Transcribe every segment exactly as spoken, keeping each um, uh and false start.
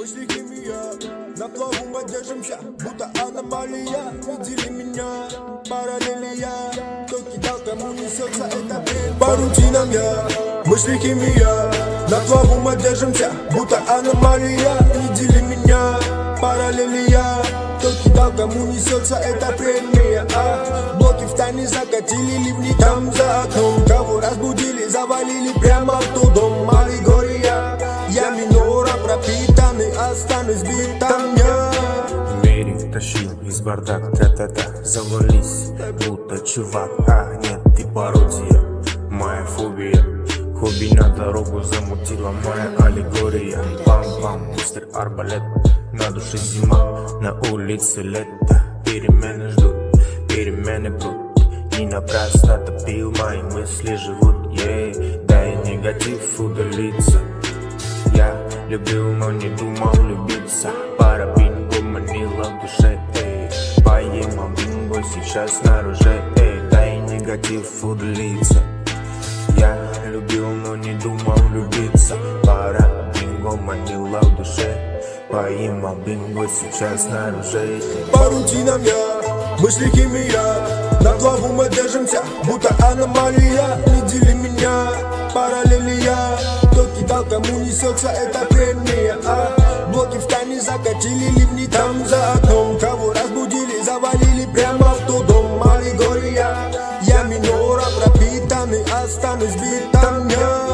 мысли химия. На плаву мы держимся, будто аномалия. Видели меня, параллели я. Кто кидал, кому несется эта бред. По рутинам я, мысли химия. На плаву мы держимся, будто аномалия. Видели меня, параллели я. Кто кидал, кому несется эта премия, а? Блоки в тайне закатили ливни там за окном. Кого разбудили, завалили прямо в тот дом. Аллегория, я минора пропитанный, останусь битом я. В мире тащил из бардак, та-та-та. Завались, будто чувак, а нет, ты пародия. Моя фобия, хобби на дорогу замутила моя аллегория. Пам-пам, мистер арбалет. На душе зима, на улице лето. Перемены ждут, перемены будут. Не напрасно топил, мои мысли живут, ей. Дай негатив удалиться. Я любил, но не думал любиться. Пара бинго манила в душе, эй. Поем, а бинго сейчас снаружи, эй. Дай негатив удалиться. Я любил, но не думал влюбиться. Пара бинго манила в душе. Поим, а бинго сейчас снаружи. По рутинам я, мысли химия. На плаву мы держимся, будто аномалия. Видели меня, параллели я. Кто кидал, кому несется эта премия, а? Блоки в тайне закатили ливни там за окном. Кого разбудили, завалили прямо в тот дом. Аллегория, я минора пропитанный, останусь битом я.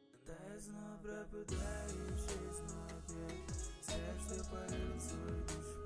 Тесно пропадающий смотрит свет, что полил свой душу.